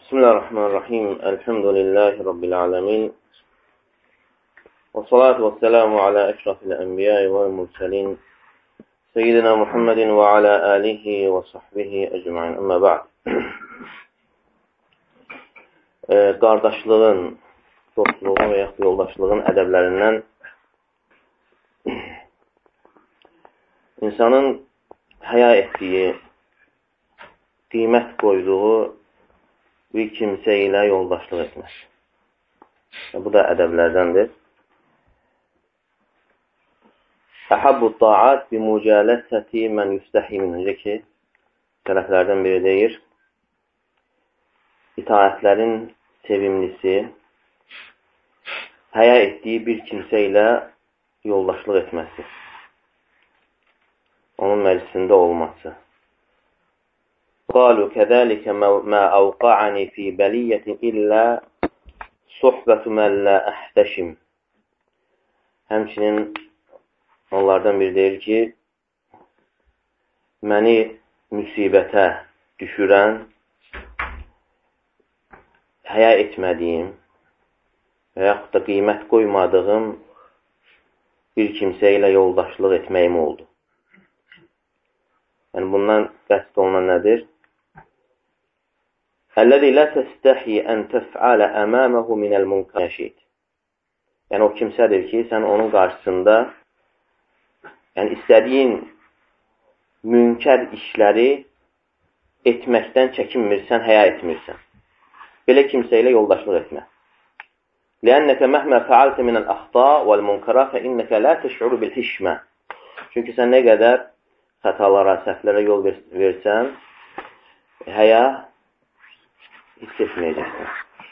Bismillahirrahmanirrahim. Elhamdülillahi Rabbil alemin. Və salatu və selamu alə əşrafil ənbiyayı və mürselin. Seyyidina Muhammedin və alə alihi və sahbihi əcmain. Əmmə ba'd. Qardaşlığın, dostluğun və yaxud yoldaşlığın ədəblərindən insanın həya etdiyi, qiymət qoyduğu bir kimsə ilə yoldaşlıq etmək. Bu da ədəblərdəndir. Əhabbu ta'at bi mücələsəti mən yüstəhi minəcə ki, sələflərdən biri deyir, itaətlərin sevimlisi, həya etdiyi bir kimsə ilə yoldaşlıq etməsi, onun məclisində olması. قالوا كذلك ما أوقعني في بلية إلا صحبة من لا أحتشم. Həmçinin onlardan biri deyir ki, məni müsibətə düşürən, həya etmədiyim və yaxud da qiymət qoymadığım bir kimsə ilə yoldaşlıq etməyim oldu. Yəni, bundan qəsd olunan nədir? Əl-ləzi lə təstəhi ən təf'alə əməməhu minəl munkəşid. Yəni, o kimsədir ki, sən onun qarşısında istədiyin münkər işləri etməkdən çəkinmirsən, həya etmirsən. Belə kimsə ilə yoldaşlıq etmə. Ləənnəkə məhmə fəaltə minəl əxta vəl-munkara fəinnəkə lə təş'uru bil-hişmə. Çünki sən nə qədər xətalara, səhvlərə yol versən, həya hiss etməyəcəksən.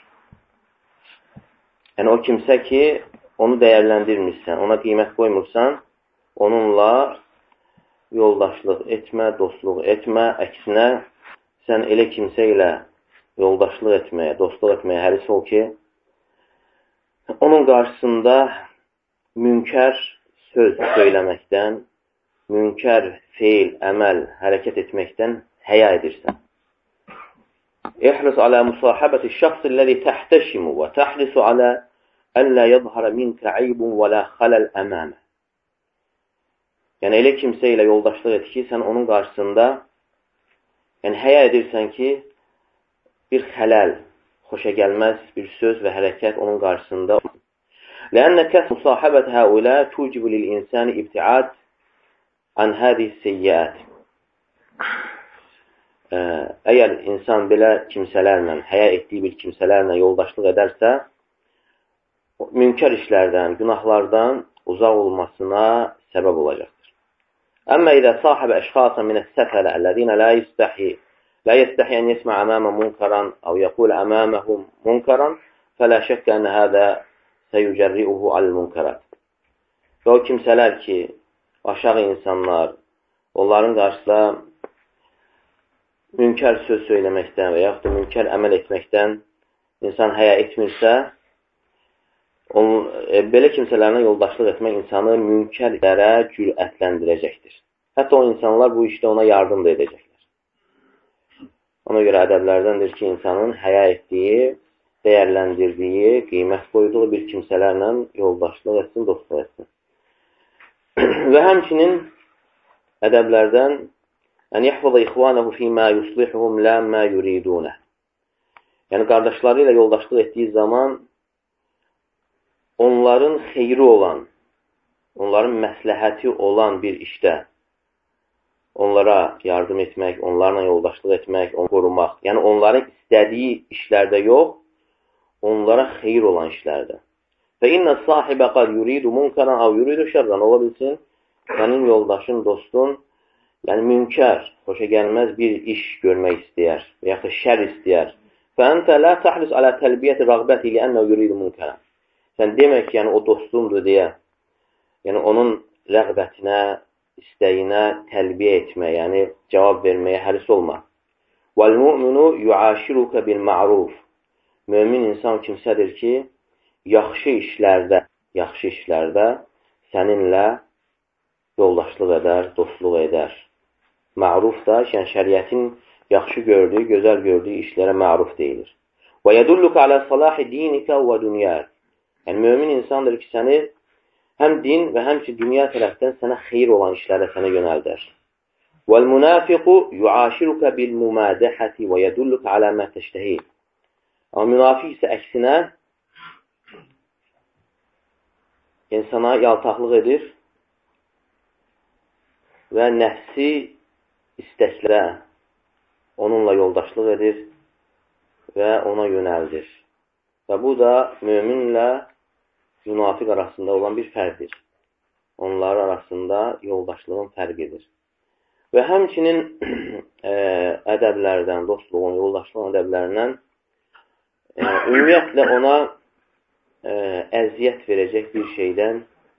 Yəni, o kimsə ki, onu dəyərləndirmirsən, ona qiymət qoymursan, onunla yoldaşlıq etmə, dostluq etmə. Əksinə, sən elə kimsə ilə yoldaşlıq etməyə, dostluq etməyə həris ol ki, onun qarşısında münkər söz söyləməkdən, münkər feil, əməl, hərəkət etməkdən həya edirsən. İhris alə musahabəti şəxsilləzi təhtəşimu və təhrisu alə əllə yadhara minkə əybun və lə xaləl əməmə. Yəni, elə kimsə ilə yoldaşlıq et ki, sən onun qarşısında həya edirsən ki, bir xələl, xoşa gəlməz bir söz və hərəkət onun qarşısında. Ləənnə kəs musahabət həulə tucibu lil-insani ibtiad an hədih seyyət. Əgər insan belə kimsələrlə, həya etdiyi bir kimsələrlə yoldaşlıq edərsə, münkər işlərdən, günahlardan uzaq olmasına səbəb olacaqdır. Əmmə idə sahibə əşxasa minəs-səfələ əlləzinə la yəstəhi ən yesmə əməmə munkaran əv yəqul əməməhum munkaran fələ şəkkə ənə hədə səyücərriuhu al-munkarat. Və o kimsələr ki, aşağı insanlar, onların qarşısında münkər söz söyləməkdən və yaxud da münkər əməl etməkdən insan həya etmirsə, belə kimsələrlə yoldaşlıq etmək insanı münkərlərə cürətləndirəcəkdir. Hətta o insanlar bu işdə ona yardım da edəcəklər. Ona görə ədəblərdəndir ki, insanın həya etdiyi, dəyərləndirdiyi, qiymət qoyduğu bir kimsələrlə yoldaşlıq etsin, dostluq etsin. Və həmçinin ədəblərdən ən yəhfəzə ixvanəhu fīmə yuslihuhum lə mə yuridunə. Yəni, qardaşları ilə yoldaşlıq etdiyi zaman onların xeyri olan, onların məsləhəti olan bir işdə onlara yardım etmək, onlarla yoldaşlıq etmək, onu qorumaq. Yəni, onların istədiyi işlərdə yox, onlara xeyir olan işlərdə. Və innə sahibə qad yuridu munkaran əv yuridu şərran. Ola bilsin, sənin yoldaşın, dostun, yəni münkər, xoşa gəlməz bir iş görmək istəyər, və yaxud şər istəyər. Fəəntə lə təhris alə təlbiyyəti rəğbəti ilə ənə yuridu munkaran. Sən demək ki, yəni o dostundur deyə, yəni onun rəğbətinə, istəyinə təlbiyə etməyə, yəni cavab verməyə həris olma. Vəl-mu'minu yuaşiruka bil-ma'ruf. Mömin insan kimsədir ki, yaxşı işlərdə səninlə yoldaşlıq edər, dostluq edər. Ma'ruf da, yəni şəriətin yaxşı gördüyü, gözəl gördüyü işlərə ma'ruf deyilir. Və yədulluka alə salahi dinikə və dünyək. Yəni, mömin insandır ki, səni həm din və həm ki, dünya tərəfdən sənə xeyir olan işlərə sənə yönəldər. Vəl-münafiqu yuaşiruka bil-mumədəhəti və yədulluka alə mə təştəhid. Amma münafiq isə əksinə insana yaltaqlıq edir və nəfsi istəklə onunla yoldaşlıq edir və ona yönəldir. Və bu da möminlə münafiq arasında olan bir fərqdir. Onlar arasında yoldaşlığın fərqidir. Və həmçinin ədəblərdən, dostluğun, yoldaşlığın ədəblərindən ümumiyyətlə ona əziyyət verəcək bir şeydən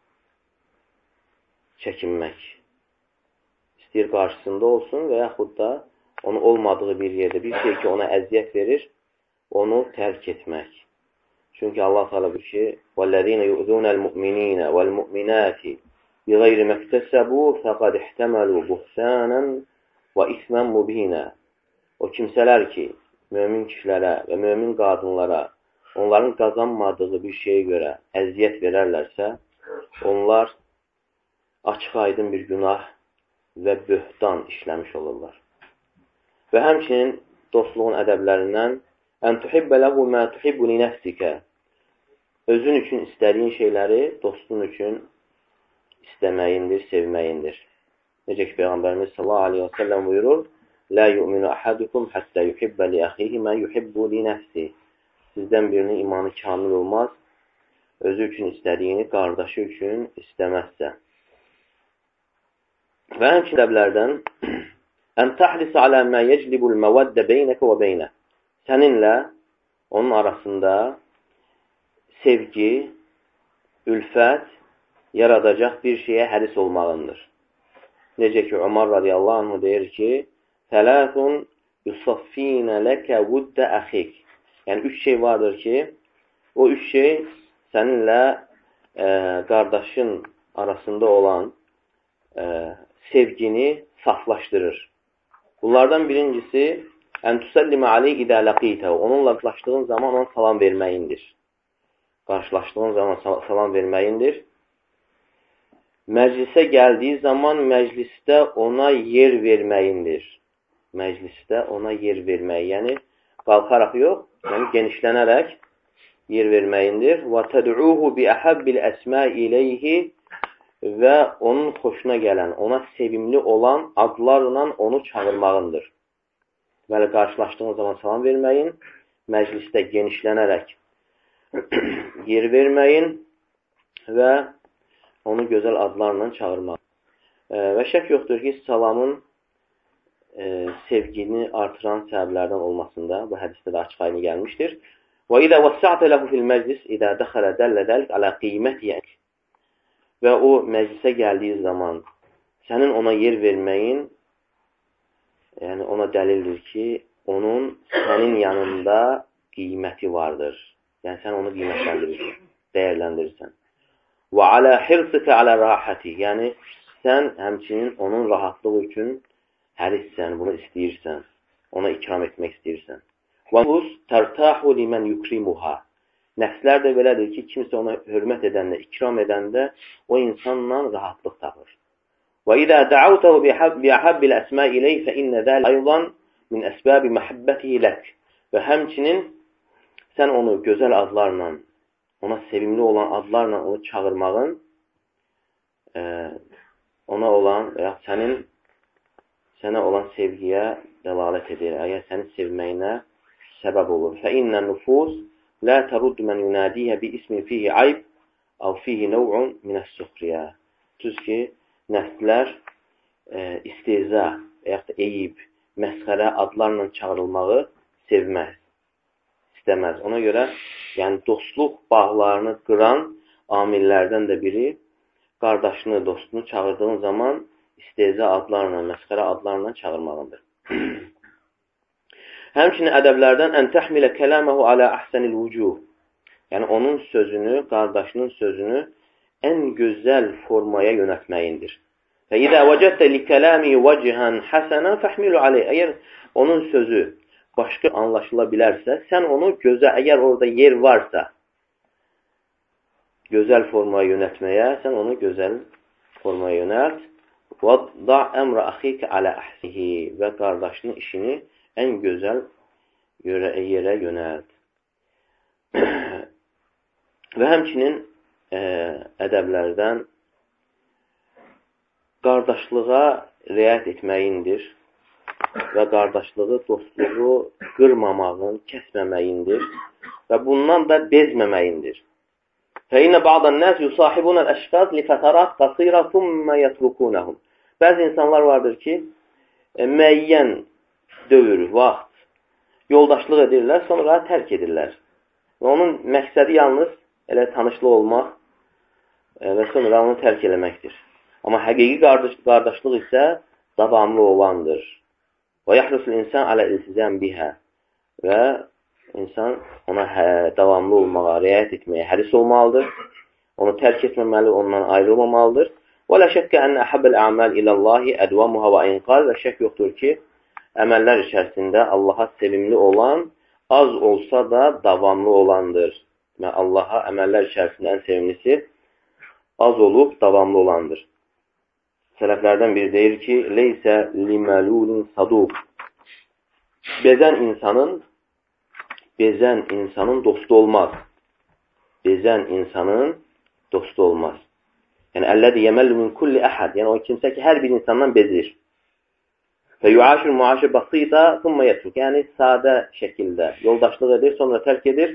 çəkinmək. İstəyir qarşısında olsun və yaxud da onu olmadığı bir yerdə bir şey ki, ona əziyyət verir, onu tərk etmək. Çünki Allah Teala buyurur ki: "Vellezine yu'zunel mu'minina vel mu'minati bighayri maktasabu faqad ihtamalu buhtanan ve ismen mubina." O kimsələr ki, mömin kişilərə və mömin qadınlara onların qazanmadığı bir şeyə görə əziyyət verərlərsə, onlar açıq-aydın bir günah və böhtan işləmiş olurlar. Və həmçinin dostluğun ədəblərindən ən tuhibbə ləhu mə tuhibbu li nəfsikə. Özün üçün istədiyin şeyləri dostun üçün istəməyindir, sevməyindir. Necə ki, Peyğəmbərimiz sallallahu aleyhi və səlləm buyurur: "Lə yu'minu ahadukum hatta yuhibbə li axihi mə yuhibbu li nəfsi." Sizdən birinin imanı kamil olmaz, özü üçün istədiyini qardaşı üçün istəməzsə. Və həmçinin ədəblərdən ən tahlisə alə mə yeclibul məvəddə beynəkə və beynə. Səninlə onun arasında sevgi, ülfət yaradacaq bir şeyə həris olmağındır. Necə ki, Ömər radiyallahu anh deyir ki: "Thələthun yusaffinə ləkə vuddə əxik." Yəni, 3 şey vardır ki, o 3 şey səninlə qardaşın arasında olan sevgini saflaşdırır. Bunlardan birincisi ən tusəllimə aleyh idə ləqitə. Onunla qarşılaşdığın zaman ona salam verməyindir. Qarşılaşdığın zaman salam verməyindir. Məclisə gəldiyi zaman məclisdə ona yer verməyindir. Məclisdə ona yer vermək, yəni qalxaraq yox, yəni genişlənərək yer verməyindir. Və təd'uhu bi əhəbbil əsmə iləyhi və onun xoşuna gələn, ona sevimli olan adlarla onu çağırmağındır. Bəli, qarşılaşdığın zaman salam verməyin, məclisdə genişlənərək yer verməyin və onu gözəl adlarla çağırmaq. Və şək yoxdur ki, salamın sevgini artıran səbəblərdən olmasında bu hədisdə də açıq aydın gəlmişdir. Və idə vəssa'tə ləhu fil məclis idə dəxələ dəllə dəlik alə qiymətiyək. Və o məclisə gəldiyi zaman sənin ona yer verməyin, yəni ona dəlildir ki, onun sənin yanında qiyməti vardır. Yəni sən onu qiymətləndirirsən, dəyərləndirirsən. Və alə hirsika alə rahəti. Yəni sən həmçinin onun rahatlığı üçün hərissən, bunu istəyirsən, ona ikram etmək istəyirsən. Və nufus tərtahu limən yukrimuha. Nəfslər də belədir ki, kimsə ona hörmət edəndə, ikram edəndə o insanla rahatlıq tapır. Və idə dəavtəhu bi əhəbbil əsmə iləyh fə innə dəl aydan min əsbəbi məhəbbətihi lək. Və həmçinin sən onu gözəl adlarla, ona sevimli olan adlarla onu çağırmağın ona olan və ya sənə olan sevgiyə dəlalət edir. Əgər səni sevməyinə səbəb olur. Fə innə nufus لا ترد من يناديها باسم فيه عيب أو فيه نوع من السخرية. Düz ki, nəslər istehza, eyib, məsxərə adlarla çağırılmağı sevməz, istəməz. Ona görə, yəni dostluq bağlarını qıran amillərdən də biri qardaşını, dostunu çağırdığın zaman istehza adlarla, məsxərə adlarla çağırmağındır. Həmçinin ədəblərdən ən təhmilə kələməhu alə əhsənil vücuh. Yəni, onun sözünü, qardaşının sözünü ən gözəl formaya yönətməyindir. Və idə vəcəddə li kələmi vəcihən həsənən fəhmilu aleyh. Əgər onun sözü başqa anlaşıla bilərsə, sən onu gözəl, əgər orada yer varsa, gözəl formaya yönətməyə, sən onu gözəl formaya yönəlt. وَضَعْ əmrə əxikə alə əhsihi və qardaşının işini ən gözəl yerə yönəlt. Və həmçinin ədəblərdən qardaşlığa riayət etməyindir və qardaşlığı, dostluğu qırmamağın, kəsməməyindir və bundan da bezməməyindir. فَإِنَّ بَعْضَ النَّاسِ يُصَاحِبُونَ الْأَشْخَاصِ لِفَتَرَاتٍ قَصِيرَةٍ ثُمَّ يَتْرُكُونَهُم. Bəzi insanlar vardır ki, müəyyən dövr, vaxt, yoldaşlıq edirlər, sonra tərk edirlər. Və onun məqsədi yalnız elə tanışlıq olmaq və sonra onu tərk eləməkdir. Amma həqiqi qardaşlıq isə davamlı olandır. وَيَحْرُسُ الْإِنسَانَ عَلَى الْإِلْتِزَامِ بِهَا və insan ona davamlı olmağa, riayət etməyə həris olmalıdır. Onu tərk etməməli, ondan ayrılmamalıdır. وَلَا شَكَّ أَنَّ أَحَبَّ الْأَعْمَالِ إِلَى اللّٰهِ أَدْوَمُهَا وَإِنْ قَالَ və şək yoxdur ki, əməllər içərisində Allaha sevimli olan, az olsa da davamlı olandır. Və Allaha əməllər içərisində ən sevimlisi az olub, davamlı olandır. Sələflərdən biri deyir ki, leysə limalulin saduq. Bezən insanın dostu olmaz. Bezən insanın dostu olmaz. Yəni, əlləzi yəməllu min kulli əhəd. Yəni, o kimsə ki, hər bir insandan bezir. Və yuaşir muaşir basita thumma yetruk. Yəni, sadə şəkildə yoldaşlıq edir, sonra tərk edir.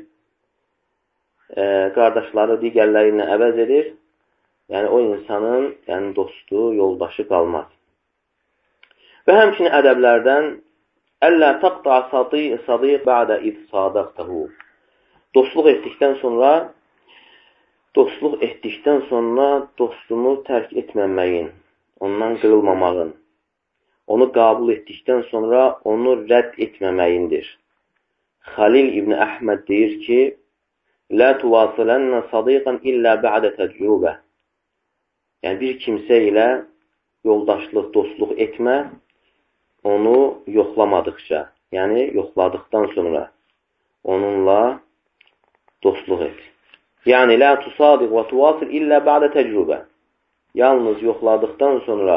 Qardaşları digərləri ilə əvəz edir. Yəni, o insanın dostu, yoldaşı qalmaz. Və həmçinin ədəblərdən əllə taqta sadiq ba'da iz sadaqtahu. Dostluq etdikdən sonra dostunu tərk etməməyin, ondan qırılmamağın, onu qəbul etdikdən sonra onu rədd etməməyindir. Xalil İbn Əhməd deyir ki, لا تواصلن صديقا إلا بعد təcrübə. Yəni, bir kimsə ilə yoldaşlıq, dostluq etmə, onu yoxlamadıqca, yəni yoxladıqdan sonra onunla dostluq et. Yəni, la tusadiq və tuvasil illə ba'də təcrübə. Yalnız yoxladıqdan sonra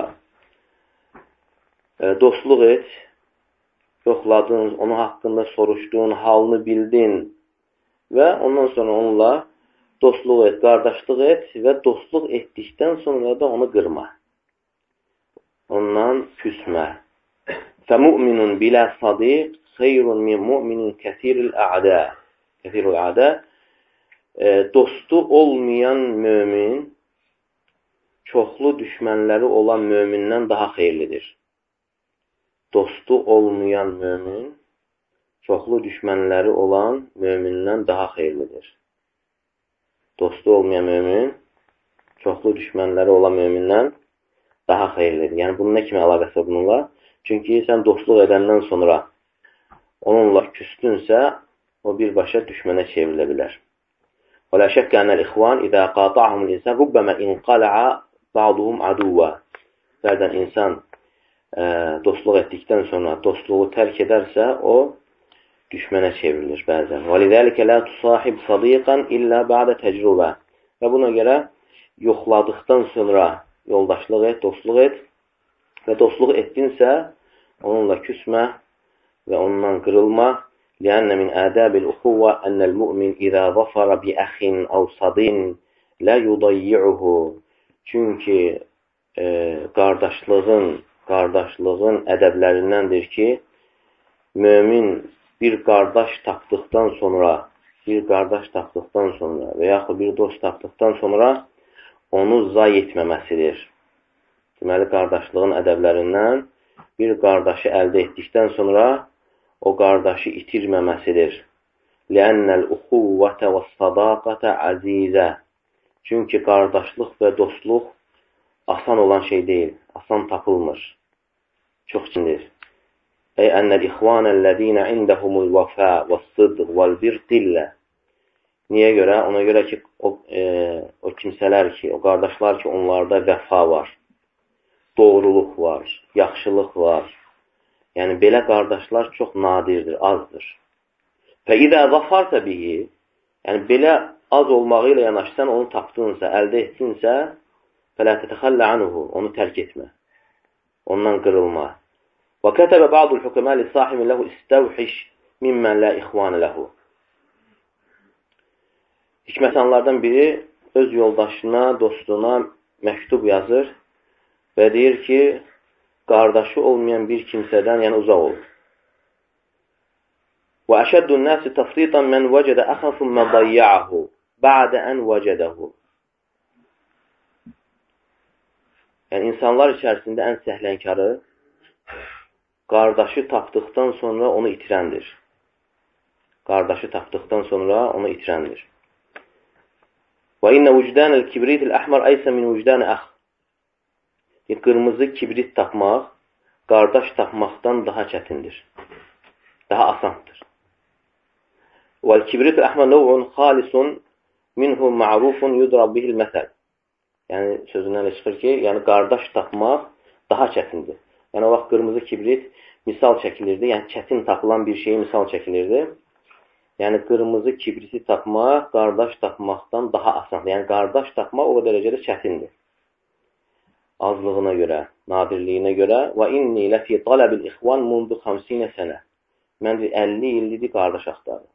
dostluq et, yoxladın, onun haqqında soruşdun, halını bildin və ondan sonra onunla dostluq et, qardaşlıq et və dostluq etdikdən sonra da onu qırma. Ondan küsmə. فَمُؤْمِنٌ بِلَا صَدِيقٍ خَيْرٌ مِنْ مُؤْمِنٍ كَثِيرِ الْأَعْدَى. Dostu olmayan mömin, çoxlu düşmənləri olan mömindən daha xeyirlidir. Dostu olmayan mömin, çoxlu düşmənləri olan mömindən daha xeyirlidir. Dostu olmayan mömin, çoxlu düşmənləri olan mömindən daha xeyirlidir. Yəni, bunun nə kimi əlaqəsi bununla? Çünki sən dostluq edəndən sonra onunla küstünsə, o birbaşa düşmənə çevrilə bilər. وَلَا شَكَّ أَنَّ الْإِخْوَانِ إِذَا قَاطَعَهُمُ الْإِنسَانِ رُبَّمَا اِنْقَلَعَ بَعْضُهُمْ عَدُوًا. Bəzən insan dostluq etdikdən sonra dostluğu tərk edərsə, o düşmənə çevrilir bəzən. وَلِذَلِكَ لَا تُصَاحِبْ صَدِيقًا إِلَّا بَعْدَ təcrübə. Və buna görə yoxladıqdan sonra yoldaşlıq et, dostluq et və dostluq etdinsə, onunla küsmə və ondan qırılma. لأن من آداب الأخوة أن المؤمن إذا ظفر بأخ أو صديق لا يضيعه. Çünki qardaşlığın ədəblərindəndir ki, mömin bir qardaş tapdıqdan sonra və yaxud bir dost tapdıqdan sonra onu zay etməməsidir. Deməli, qardaşlığın ədəblərindən bir qardaşı əldə etdikdən sonra o qardaşı itirməməsidir. Lənnəl uxuvvətə və sadaqətə əzizə. Çünki qardaşlıq və dostluq asan olan şey deyil, asan tapılmır. Çox çindir. Ey ennəl ixvanəl-ləzinə indəhumul vəfə və sıdq vəl-bir qillə. Niyə görə? Ona görə ki, o kimsələr ki, o qardaşlar ki, onlarda vəfa var, doğruluq var, yaxşılıq var, Yəni, belə qardaşlar çox nadirdir, azdır. Fəidə zafarta bihi, yəni, belə az olmağı ilə yanaşı, sən onu tapdınsa, əldə etdinsə, fələ tətəxəllə anuhu, onu tərk etmə, ondan qırılma. Və kətəbə ba'dul hükəməli sahimin ləhu istəvhiş mimmən lə ixvanə ləhu. Hikmətanlardan biri öz yoldaşına, dostuna məktub yazır və deyir ki, qardaşı olmayan bir kimsədən, yəni uzaq ol. Və əşəddun nəsi təfritan mən vəcədə əxən thumma dayya'ahu ba'də ən vəcədəhu. Yəni, insanlar içərisində ən səhlənkarı qardaşı tapdıqdan sonra onu itirəndir. Qardaşı tapdıqdan sonra onu itirəndir. Və innə vücdənəl kibritil əhmər aysə min vücdənə əx. Qırmızı kibrit tapmaq, qardaş tapmaqdan daha çətindir. Daha asandır. Vəl kibritil əhmər nəv'un xalisun minhu ma'rufun yudrab bihil məsəl. Yəni, sözündən çıxır ki, yəni qardaş tapmaq daha çətindir. Yəni, o vaxt qırmızı kibrit misal çəkilirdi, yəni çətin tapılan bir şeyi misal çəkilirdi. Yəni, qırmızı kibriti tapmaq, qardaş tapmaqdan daha asandır. Yəni, qardaş tapmaq o dərəcədə çətindir. Azlığına görə, nadirliyinə görə. Və inni ləfi talabil ixvan mundu 50 sənə. Mən 50 illidir qardaş axtarım.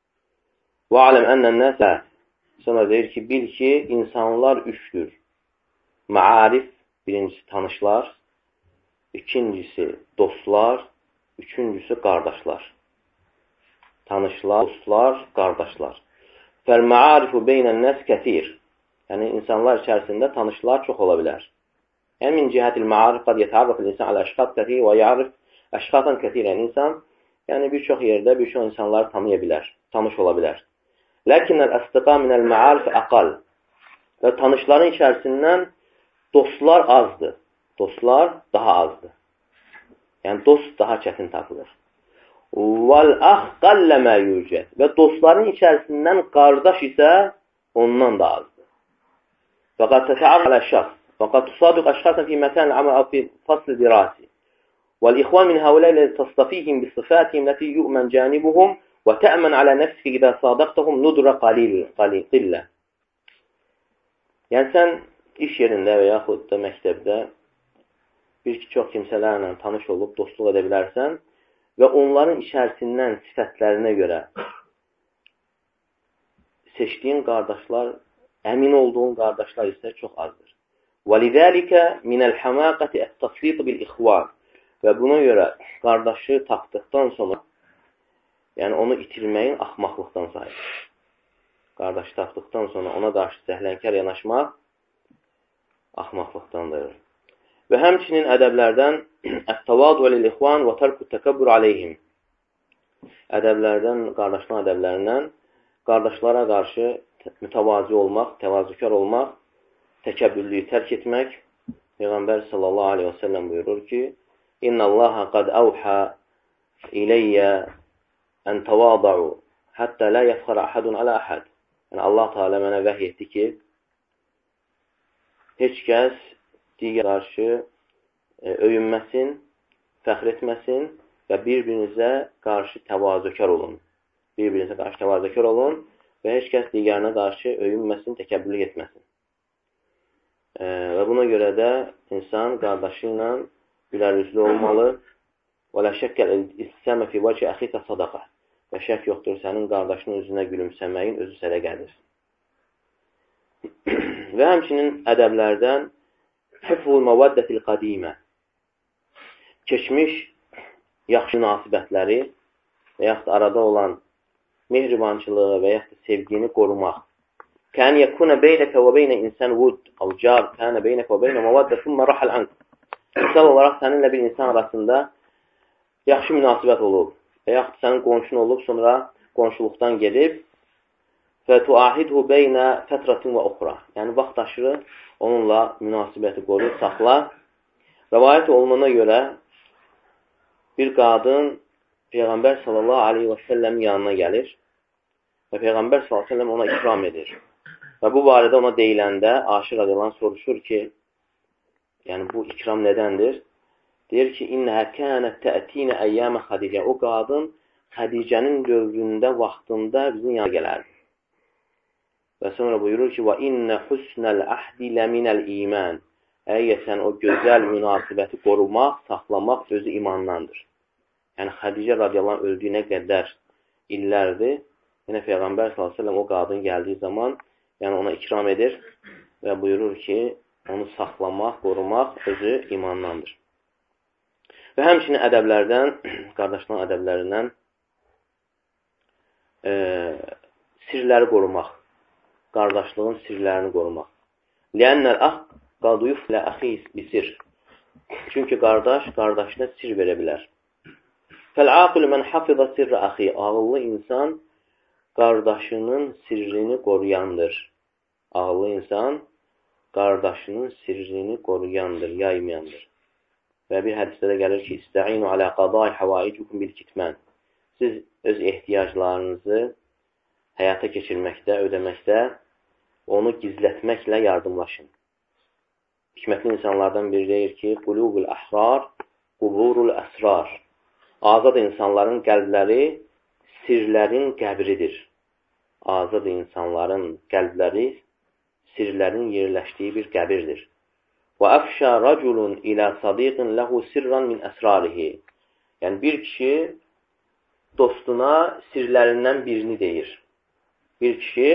Və aləm ənnən nəsə, sonra deyir ki, bil ki, insanlar üçdür. Maarif, birincisi tanışlar, ikincisi dostlar, üçüncüsü qardaşlar. Tanışlar, dostlar, qardaşlar. Fəl-məarifu beynən-nəs kətir. Yəni, insanlar içərisində tanışlar çox ola bilər. Yəni, min cihətil məarif qad yətərrəf el-insan alə əşqat kətir və ya'rif əşqatan kətir. Yəni, insan, yəni bir çox yerdə bir çox insanları tanıya bilər, tanış ola bilər. Ləkinnəl əstiqa minəl məarif əqal. Və tanışların içərisindən dostlar azdır. Dostlar daha azdır. Yəni, dost daha çətin tapılır. Vəl-əx qalləmə yücət. Və dostların içərisindən qardaş isə ondan da azdır. Fəqad tətəarr alə şəxs. Fəqad tusabiq əşxasən fi məkən əməl əv fi fasl dirasi. Vəl-ixvan min həvlələ təstafihim bisifətihim ləti yu'mən cənibuhum və tə'mən alə nəfsiki idə sadaqtəhum nudra qalillə. Yəni, sən iş yerində və yaxud da məktəbdə bir-iki çox kimsələrlə tanış olub, dostluq edə bilərsən və onların içərisindən sifətlərinə görə seçdiyin qardaşlar, əmin olduğun qardaşlar isə çox azdır. وَلِذَٰلِكَ مِنَ الْحَمَاقَةِ التَّفْرِيطُ بِالْإِخْوَانِ. Və buna görə qardaşı tapdıqdan sonra, yəni onu itirməyin axmaqlıqdan sayılır. Qardaşı tapdıqdan sonra ona qarşı səhlənkar yanaşmaq axmaqlıqdandır. Və həmçinin ədəblərdən ət-tavadu lil-ixvan və tərku təkəbbür aleyhim. Ədəblərdən, qardaşların ədəblərindən qardaşlara qarşı mütəvazi olmaq, təvazükar olmaq, təkəbbürlüyü tərk etmək. Peyğəmbər sallallahu aleyhi və səlləm buyurur ki, İnna Allaha qad əvhə iləyyə ən təvada'u həttə lə yəfxara əhədun alə əhəd. Yəni, Allah Teala mənə vəhy etdi ki, heç kəs digər qarşı öyünməsin, fəxr etməsin və bir-birinizə qarşı təvazökar olun. Bir-birinizə qarşı təvazökar olun və heç kəs digərinə qarşı öyünməsin, təkəbbürlük etməsin. Və buna görə də insan qardaşı ilə gülərüzlü olmalı. Və lə şəkkəl istəmə fi vəcə əxikə sadaqa. Və şək yoxdur, sənin qardaşının üzünə gülümsəməyin özü sədəqədir. Və həmçinin ədəblərdən hifzul məvəddətil qədimə. Keçmiş yaxşı münasibətləri və yaxud arada olan mehribançılığı və yaxud sevgini qorumaq. Kən yəkunə beynəkə və beynə insən vud, avcar, kənə beynəkə və beynə məvəddə sümmə rəhəl anq. Misal olaraq səninlə bir insan arasında yaxşı münasibət olub və yaxud sənin qonşun olub, sonra qonşuluqdan gedib fətuahidhu beynə fətratin və uxra. Yəni, vaxt aşırı onunla münasibəti qoruyub, saxla. Rəvayət olunana görə bir qadın Peyğəmbər sallallahu aleyhi və səlləmin yanına gəlir və Peyğəmbər sallallahu aleyhi və səlləm ona ikram edir. Və bu barədə ona deyiləndə Aşir radiyallahu anh soruşur ki, yəni bu ikram nədəndir? Deyir ki, İnnəhə kənət təətinə əyyəmə Xədicə. O qadın Xədicənin dövründə, vaxtında bizim yana gələrdi. Və sonra buyurur ki, və innə husnəl əhdi ləminəl iman. Həqiqətən o gözəl münasibəti qorumaq, saxlamaq özü imandandır. Yəni, Xədicə radiyallahu anh öldüyünə qədər illərdir. Yəni, Peyğəmbər s.ə.v o qadın gəldiyi zaman yəni ona ikram edir və buyurur ki, onu saxlamaq, qorumaq özü imandandır. Və həmçinin ədəblərdən, qardaşların ədəblərindən sirləri qorumaq, qardaşlığın sirlərini qorumaq. Lənnəl əx qaduyuf lə əxis bisir. Çünki qardaş, qardaşına sir verə bilər. Fəl-aqil mən hafizə sirrə əxi. Ağıllı insan qardaşının sirrini qoruyandır. Ağıllı insan qardaşının sirrini qoruyandır, yaymayandır. Və bir hədisdə də gəlir ki, İstəinu alə qadai həvaicikum bil kitmən. Siz öz ehtiyaclarınızı həyata keçirməkdə, ödəməkdə onu gizlətməklə yardımlaşın. Hikmətli insanlardan biri deyir ki, qulubul əhrar, quburul əsrar. Azad insanların qəlbləri sirlərin qəbridir. Azad insanların qəlbləri sirlərin yerləşdiyi bir qəbirdir. Və əfşə raculun ilə sadiqin ləhu sirran min əsrarihi. Yəni, bir kişi dostuna sirlərindən birini deyir. Bir kişi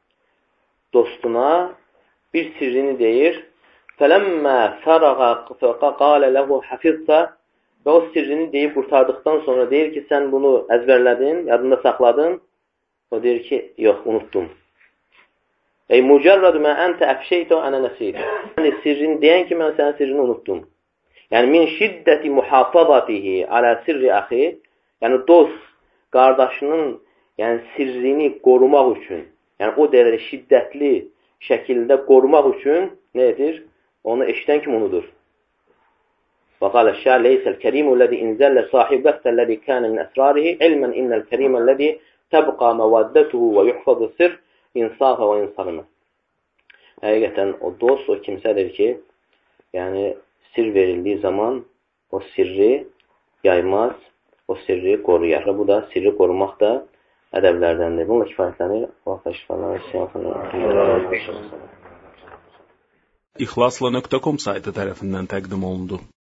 dostuna bir sirrini deyir. Fələmmə fərəğə qalə ləhu hafizsə və o sirrini deyib qurtardıqdan sonra deyir ki, sən bunu əzbərlədin, yadında saxladın. O deyir ki, yox, unutdum. Ey mücərrəd mə əntə əfşeytə ənə nəsiyyətə. Yəni, sirrini deyən ki, mən sənin sirrini unutdum. Yəni, min şiddəti muhafazatihi alə sirri əxi. Yəni, dost qardaşının sirrini qorumaq üçün, yəni o dərəcədə şiddətli şəkildə qorumaq üçün nə edir? Onu eşidən kim unudur? Və qalə şə'r leysəl kərimu ləzi inzəllə sahibətəl-ləzi kənə min əsrarihi ilmən innəl kəriməlləzi təbqa məvaddətuhu və yuhfazı sir insafə və insanımə. Həqiqətən o dost, o kimsədir ki, yəni sir verildiyi zaman o sirri yaymaz, o sirri qoruyar. Və bu da sirri qorumaq da ədəblərdəndir. Bununla kifayətlənir. İxlasla.com saytı tərəfindən təqdim olundu.